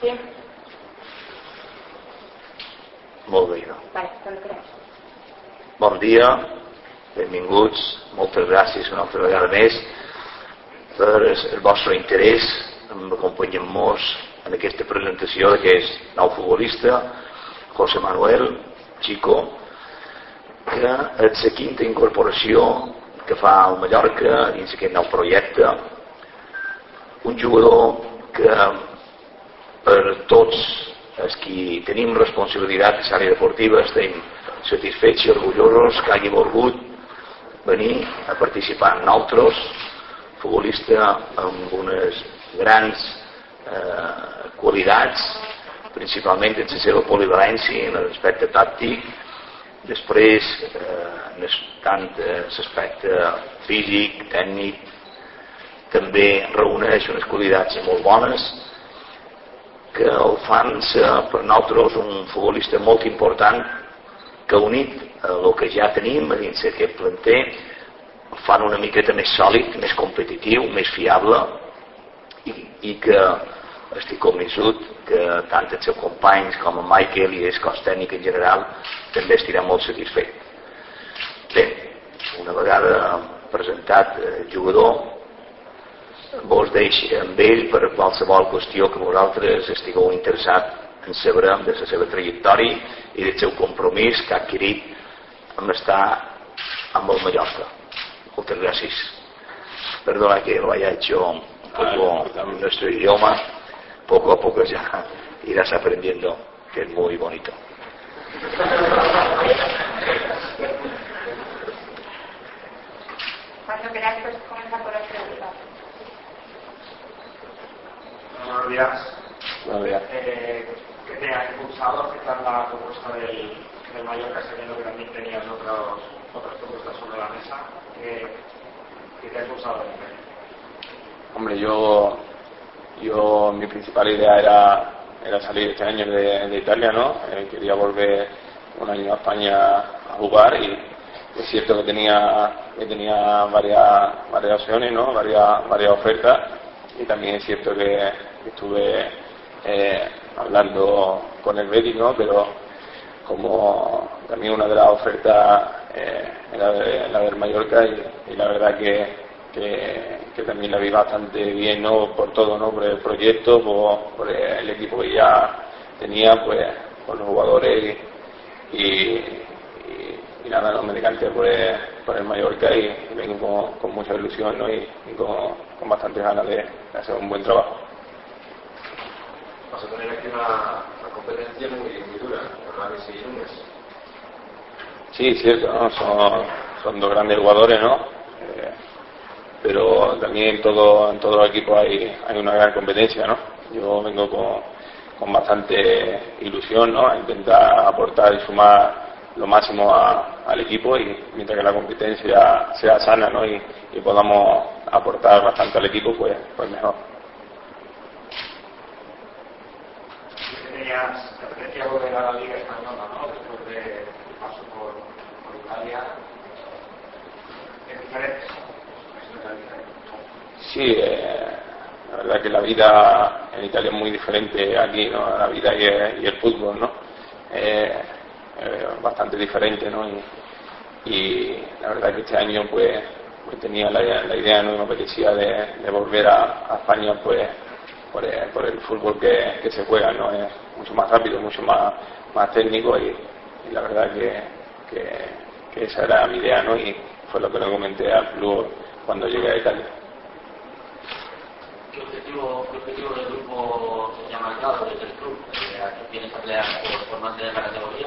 Sí. Molt bé, no? Vale, quan creus. Bon dia, benvinguts, moltes gràcies una altra vegada més per el vostre interès en acompanyar-nos en aquesta presentació d'aquest nou futbolista, José Manuel Chico, que és la quinta incorporació que fa al Mallorca dins aquest nou projecte, un jugador que per tots els qui tenim responsabilitat en l'àrea deportiva estem satisfets i orgullosos que hagi volgut venir a participar en nosaltres, futbolista amb unes grans qualitats, principalment en la seva polivalència en l'aspecte tàctic, després tant l'aspecte físic, tècnic, també reuneix unes qualitats molt bones que el fan per nosaltres un futbolista molt important que unit el que ja tenim a dins d'aquest planter el fan una miqueta més sòlid, més competitiu, més fiable i que estic convençut que tant els seus companys com en Michael i el cos tècnic en general també estiran molt satisfet. Bé, una vegada presentat el jugador, vos deixo amb ell per qualsevol qüestió que vosaltres estigueu interessat en saber de la seva trajectòria i del seu compromís que ha adquirit amb estar amb el Mallorca. Muchas gracias. Perdona que lo haya hecho un poco en nuestro idioma, poco a poco ya irás aprendiendo, que es muy bonito. Cuando queráis, pues comenzar por las preguntas. Buenos días. Buenos días. ¿Qué te ha impulsado a aceptar la propuesta del Mallorca, sabiendo que también tenías otras propuestas sobre la mesa? ¿Qué te ha impulsado? Hombre, mi principal idea era salir este año de Italia, ¿no? Quería volver un año a España a jugar y es cierto que tenía varias opciones, ¿no? Varias ofertas, y también es cierto que estuve hablando con el Betis, ¿no? Pero como también una de las ofertas era la del Mallorca, y la verdad que también la vi bastante bien, ¿no? Por todo, ¿no? Por el proyecto, por el equipo que ya tenía, pues por los jugadores y nada, no me decanté por el Mallorca y vengo con mucha ilusión, ¿no? y con bastantes ganas de hacer un buen trabajo. Vas a tener aquí una competencia muy dura, ¿verdad? Que sí, Sí, cierto, ¿no? Son dos grandes jugadores, ¿no? Pero también en todos los equipos hay una gran competencia, ¿no? Yo vengo con bastante ilusión, ¿no? A intentar aportar y sumar lo máximo al equipo, y mientras que la competencia sea sana, ¿no? y podamos aportar bastante al equipo, pues mejor. Te apetecía volver a la Liga Española, ¿no? Después de tu paso por Italia. ¿Es diferente? Sí, la verdad que la vida en Italia es muy diferente aquí, ¿no? La vida y el fútbol, ¿no? Bastante diferente, ¿no? Y la verdad que este año pues tenía la idea, ¿no? Me apetecía de volver a España, pues por el fútbol que se juega, ¿no? Es mucho más rápido, mucho más técnico, y la verdad que esa era mi idea, ¿no? Y fue lo que le comenté al club cuando llegué a Italia. ¿Qué objetivo del grupo se ha marcado desde el club? ¿Tienes que pelear por mantener la categoría?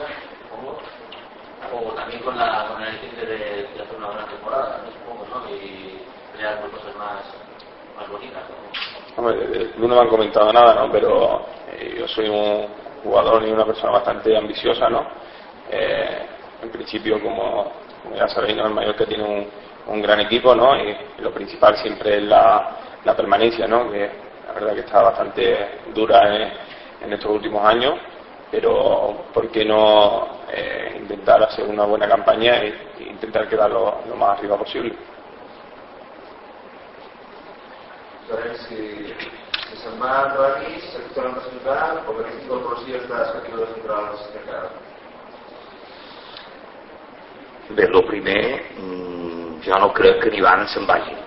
O también con el intento de hacer una buena temporada, ¿no? Supongo, ¿no? Y pelear por cosas más bonitas, ¿no? Hombre, del club no me han comentado nada, ¿no? Pero yo soy un jugador y una persona bastante ambiciosa, ¿no? En principio, como ya sabéis, ¿no? El Mallorca tiene un gran equipo, ¿no? Y lo principal siempre es la permanencia, ¿no? Que la verdad que está bastante dura en estos últimos años, pero ¿por qué no intentar hacer una buena campaña e intentar quedar lo más arriba posible? ¿Sabes si Si se'n va entrar aquí, si s'ha tornat a presentar, o que aquesta incorporació està escrita centrals de cara. Bé, el primer, jo no crec que n'Ivan se'n vagi.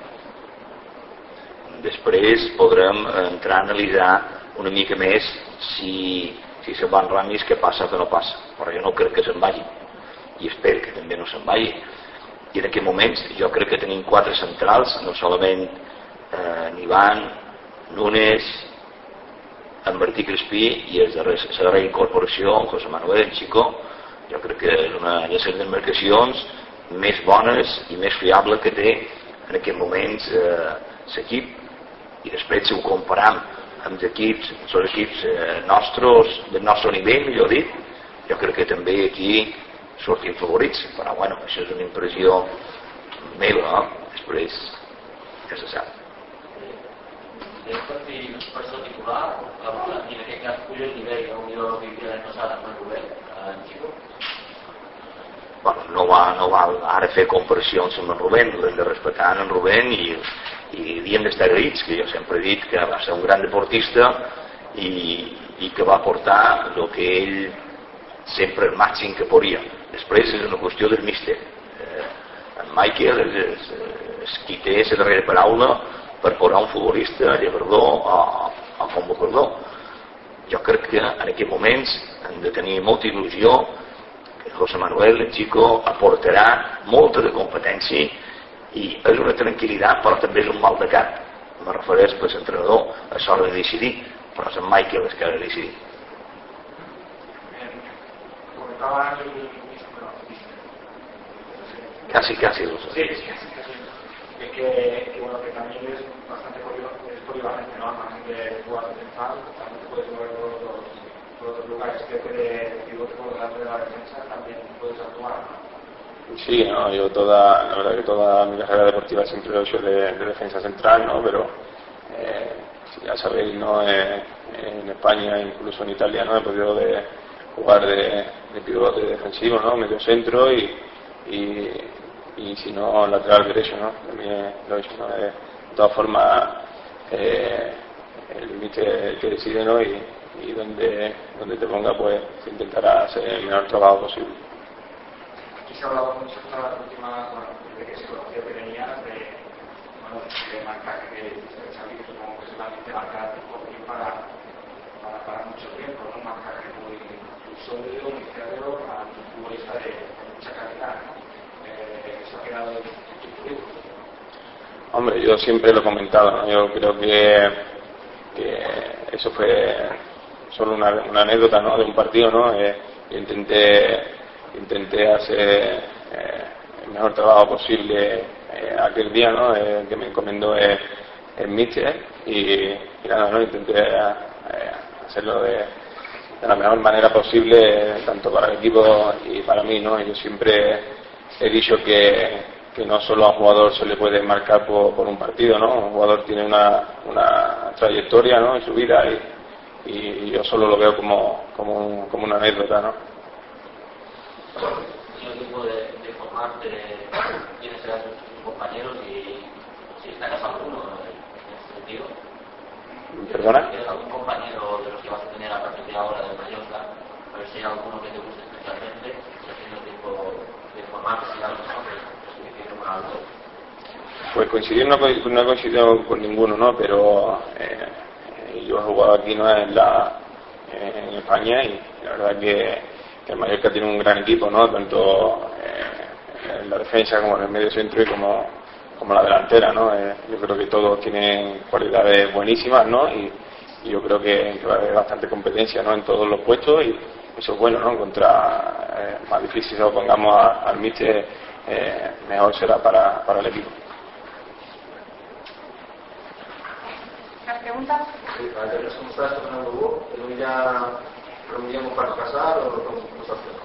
Després podrem entrar a analitzar una mica més si se'n van Ramis, què passa o què no passa, però jo no crec que se'n vagi i espero que també no se'n vagi. I en aquests moments jo crec que tenim 4 centrals, no solament Ivan, Núñez, en Martí Crespí i la darrera incorporació, en José Manuel, en Chico. Jo crec que és una de les demarcacions més bones i més fiable que té en aquests moments l'equip. I després, si ho comparam amb els equips nostres, del nostre nivell, millor dit, jo crec que també aquí sortim favorits, però bueno, això és una impressió meva, no? Després ja se sap. És per ser titular, i en aquest cas puja el nivell, potser que havia l'any passat amb el Rubén, en Chico. Bueno, no val ara fer comparacions amb en Rubén, l'hem de respectar en Rubén i hem d'estar agraïts, que jo sempre he dit que va ser un gran deportista i que va portar el que ell sempre el màxim que podia. Després és una qüestió del míster. En Michael és qui té la darrera paraula per posar un futbolista llevador o convocador. Jo crec que en aquests moments hem de tenir molta il·lusió que José Manuel, el Chico, aportarà molta de competència i és una tranquil·litat, però també és un mal de cap. Me refereix per l'entrenador a l'hora de decidir, però és en Michael el que ha de decidir. Casi lo sé. Sí, que bueno, que también es bastante polivalente, ¿no? Además de jugar central, también puedes mover por otros lugares. Creo que de pivote por delante de la defensa también puedes actuar, ¿no? Sí, no, yo la verdad que toda mi carrera deportiva siempre lo he hecho de defensa central, ¿no? Pero si ya sabéis, ¿no? En España, incluso en Italia, ¿no? He podido jugar de pivote defensivo, ¿no? Medio centro y si no lateral derecho, ¿no? También lo he hecho, ¿no? De todas formas, el límite que decide, ¿no? Y donde te ponga, pues se intentará hacer el mejor trabajo posible. Aquí se ha hablado mucho en las últimas, bueno, de que se conocía que tenías de marcaje, que Xavi supongo que solamente marcar para mucho tiempo, ¿no? Un marcaje muy sólido, muy cerrado, para un futbolista de mucha calidad, ¿no? Eso ha quedado intuitivo. Hombre, yo siempre lo he comentado, ¿no? Yo creo que eso fue solo una anécdota, ¿no? De un partido, ¿no? Intenté hacer el mejor trabajo posible aquel día, ¿no? Que me encomendó el míster y nada, ¿no? Intenté hacerlo de la mejor manera posible, tanto para el equipo y para mí, ¿no? Yo siempre he dicho que no solo a un jugador se le puede marcar por un partido, ¿no? Un jugador tiene una trayectoria, ¿no? En su vida y yo solo lo veo como una anécdota, ¿no? ¿Tienes tiempo de formarte quiénes serán tus compañeros y si destacas alguno en ese sentido? ¿Perdona? ¿Tienes algún compañero de los que vas a tener a partir de ahora del Mallorca? A ver si hay alguno que te guste especialmente, si has tenido tiempo de formarte, si algo coincidir con algo. Pues coincidir no he coincidido con ninguno, ¿no? Pero yo he jugado aquí, ¿no? En España y la verdad que el Mallorca tiene un gran equipo, ¿no? Tanto en la defensa como en el medio centro y como la delantera, ¿no? Yo creo que todos tienen cualidades buenísimas, ¿no? Y yo creo que va a haber bastante competencia, ¿no? En todos los puestos y eso es bueno, ¿no? Más difícil se lo pongamos al míster, mejor será para el equipo. ¿Más preguntas? Sí, para que nos mostraste con el grupo, que ya reuníamos para casar o com s'ha fet?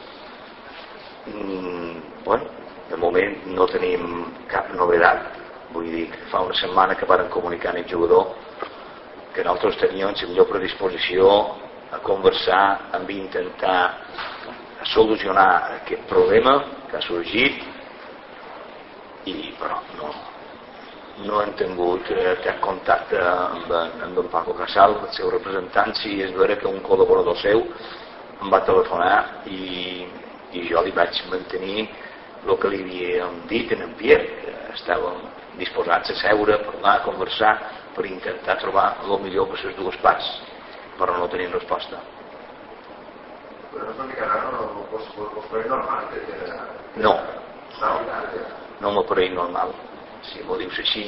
Bueno, de moment no tenim cap novedat. Vull dir que fa una setmana que varen comunicar al jugador que nosaltres teníem la millor predisposició a conversar, a intentar solucionar aquest problema que ha sorgit però no hem tingut cap contacte amb en Paco Casal, el seu representant. Sí, és vera que un col·laborador seu em va telefonar i jo li vaig mantenir el que li havíem dit en Pierre, que estàvem disposats a seure, a parlar, a conversar per intentar trobar el millor per les dues parts, però no tenim resposta. Però no és una mica raro, vos pareix normal? No m'apareix normal, si m'ho dius així.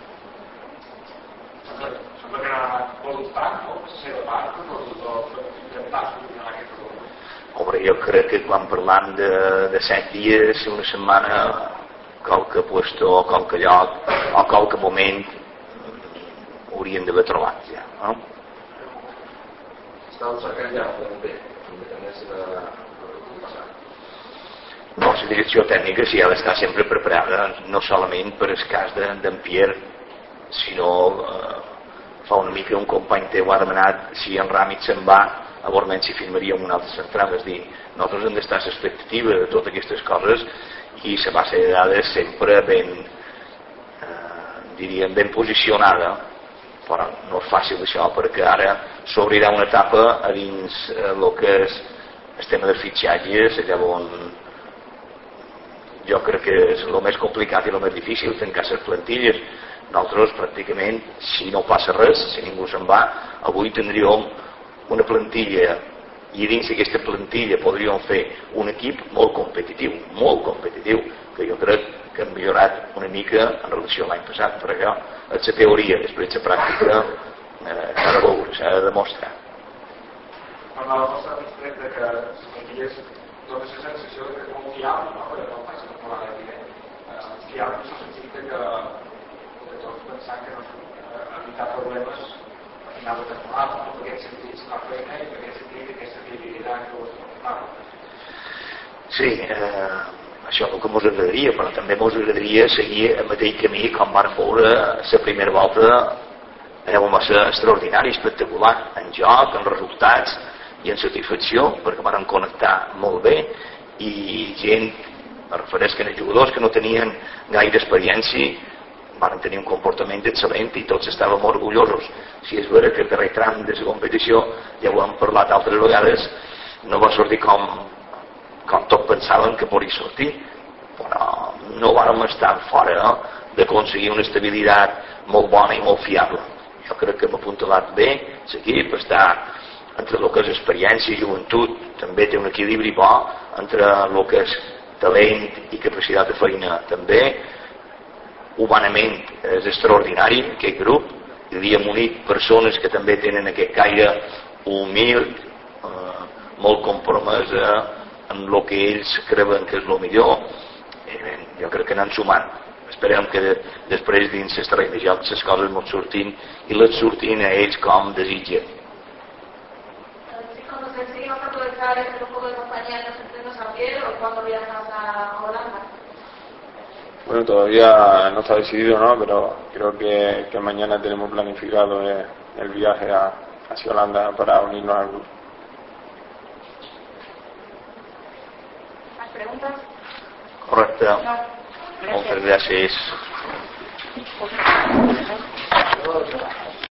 Sembla que era voluntat, no? Per la seva part, no? Intentar solucionar aquest problema. Home, jo crec que quan parlam de 7 dies, una setmana, qualque puesto o qualque lloc o qualque moment haurien d'haver trobat ja, no? Estàveu cercant ja també, independència de passar. No, la direcció tècnica sí ha d'estar sempre preparada, no solament per el cas d'en Pierre, sinó fa una mica un company teu ha demanat si en Ràmit se'n va, a veure si firmaríem una altra central. És dir, nosaltres hem d'estar a l'expectativa de totes aquestes coses i la base de dades sempre ben posicionada, però no és fàcil això, perquè ara s'obrirà una etapa a dins el que és el tema de fitxatges, allà on jo crec que és el més complicat i el més difícil, tancar les plantilles. Nosaltres pràcticament, si no passa res, si ningú se'n va, avui tindríem una plantilla i dins d'aquesta plantilla podríem fer un equip molt competitiu, que jo crec que hem millorat una mica en relació a l'any passat, per allò és la teoria, després la pràctica s'ha de veure, s'ha de demostrar. Quan la vostra administració de que les plantilles dona la sensació de que és molt fiable, no? Perquè no passa per la evident. Fiable és el sentit que tots pensant que evitar problemes al final de temporada, no? Per aquest sentit la feina i per aquest sentit aquesta fiabilitat que us portava. Sí, això és el que ens agradaria, però també ens agradaria seguir el mateix camí com vam veure la primera volta. Vam ser extraordinari, espectacular, en joc, en resultats i en satisfacció, perquè van connectar molt bé i gent, me refereix que els jugadors que no tenien gaire experiència van tenir un comportament excel·lent i tots estàvem orgullosos. Si és vera que el darrer tram de la competició, ja ho hem parlat altres vegades, no va sortir com tots pensaven que podria sortir, però no vàrem estar fora d'aconseguir una estabilitat molt bona i molt fiable. Jo crec que hem apuntalat bé l'equip, està entre el que és experiència i joventut, també té un equilibri bo entre el que és talent i capacitat de feina també. Humanament és extraordinari aquest grup, hi havíem unit persones que també tenen aquest caire humil, molt compromesa en el que ells creuen que és el millor. Jo crec que anem sumant. Esperem que després dins el terreny de joc les coses ens surtin i les surtin a ells com desitgen. Cuando se seguimos a aprovechar el grupo de compañía en los entrenos a pie o cuando viajas a Holanda. Bueno, todavía no está decidido, ¿no? Pero creo que mañana tenemos planificado el viaje hacia Holanda para unirnos al grupo. ¿Más preguntas? Correcte. No. Moltes gràcies. No.